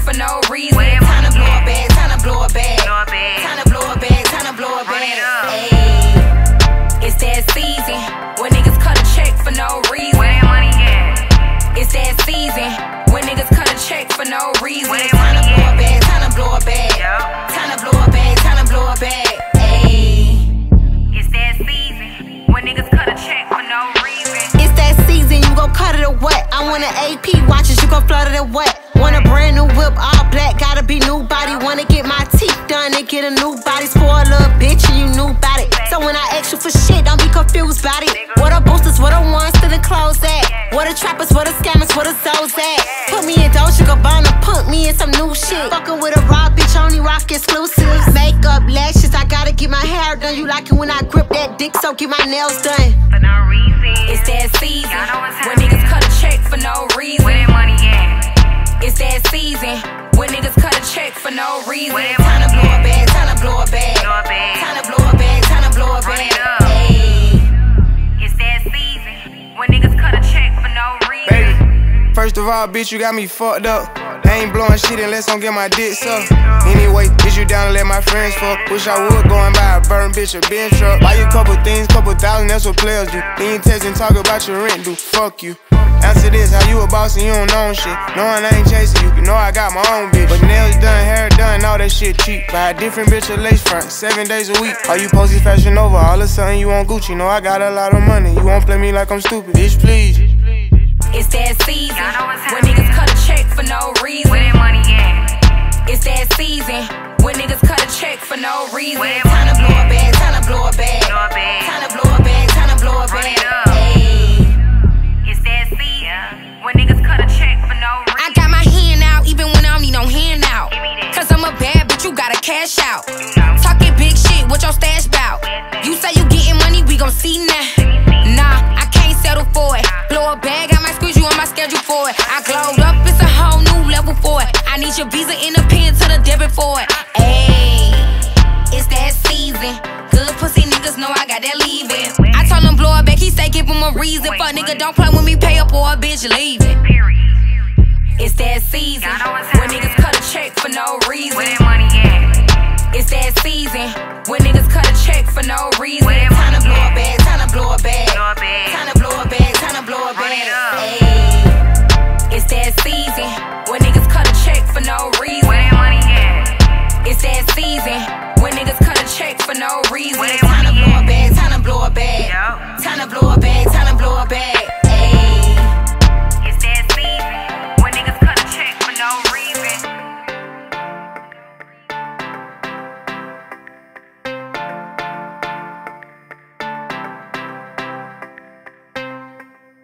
for no reason. Time to blow a bag, time to blow a bag. Time to blow a bag, time to blow a bag. Ayy, it's that season when niggas cut a check for no reason. Where that money at? It's that season when niggas cut a check for no reason. Time to blow a bag, time to blow a bag. Time to blow a bag, time to blow a bag. Ayy, it's that season when niggas cut a check for no reason. It's that season, you gon' cut it or what? I want an AP watches, you gon' flood it or what? Want a brand new whip, all black, gotta be new body. Wanna get my teeth done and get a new body. Spoil a little bitch and you knew about it. So when I ask you for shit, don't be confused about it. What the boosters, what the ones to the clothes at? What the trappers, what the scammers, what the souls at? Put me in Dolce Gabbana, put me in some new shit. Fucking with a raw bitch, only rock exclusives. Makeup, lashes, I gotta get my hair done. You like it when I grip that dick, so get my nails done. For no reason. It's that season when niggas cut a check for no reason. Where that money at? It's that season when niggas cut a check for no reason. Where that Time to money blow a at? bag, time to blow a bag. Blow a bag. Time to blow a bag, time to blow a Run bag. it up. Ayy, It's that season when niggas cut a check for no reason. Baby, first of all, bitch, you got me fucked up. I ain't blowing shit unless I'm get my dick sucked. Anyway, is you down to let my friends fuck? Wish I would go and buy a burn bitch a Benz truck. Buy you a couple things, couple thousand, that's what players do. Then you text and talk about your rent, do fuck you. Answer this, how you a boss and you don't know shit. Knowing I ain't chasing you, you know I got my own bitch. But nails done, hair done, all that shit cheap. Buy a different bitch a lace front, 7 days a week. All you posted Fashion Over, all of a sudden you want Gucci. Know I got a lot of money, you won't play me like I'm stupid. Bitch, please. it's that season when niggas cut a check for no reason. Where that money at? It's that season when niggas cut a check for no reason. Where that Time to money blow a at? bag, time to blow a bag. Blow a bag. Time to blow a bag, time to blow a Run bag. it up. Ayy, It's that season when niggas cut a check for no reason. I got my hand out even when I don't need no handout. Give me that. Cause I'm a bad bitch, you gotta cash out. You know. Talking big shit, what your stash bout? You say you getting money, we gon' see now. Nah, I can't settle for it. Blow a bag, I might squeeze you on my schedule for it. I glowed up, it's a whole new level for it. I need your visa in the pen to the debit for it. Ayy, it's that season. Good pussy niggas know I got that leaving. I told him blow it back, he say give him a reason. Fuck nigga, don't play with me, pay up or a bitch leaving. Period. It's that season when niggas cut a check for no reason. Where that money at? It's that season when niggas cut a check for no reason. Where that Time to money blow at?